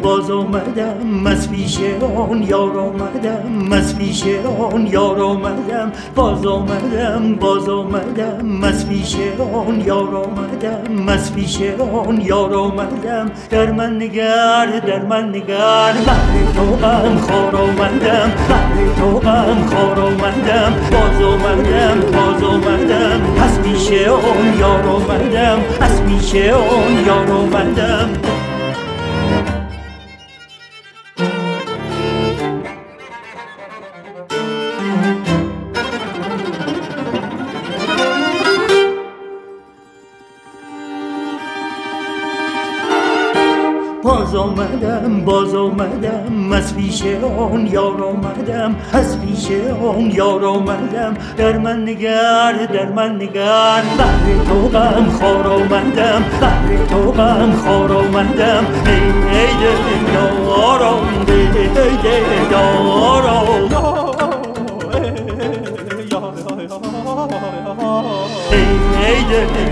باز آمدم از پیش آن یار آمدم از پیش آن یار آمدم باز آمدم باز آمدم از پیش آن یار آمدم از پیش آن یار آمدم در من نگر در من نگر بهر تو غم خوار آمدم بهر تو غم خوار آمدم باز آمدم باز آمدم از پیش آن یار آمدم از پیش آن یار آمدم باز آمدم از پیش آن یار آمدم از پیش آن یار آمدم در من نگر در من نگر بهر تو غم خوار آمدم بهر تو غم خوار آمدم ای دل یارم ای دل یارم ای دل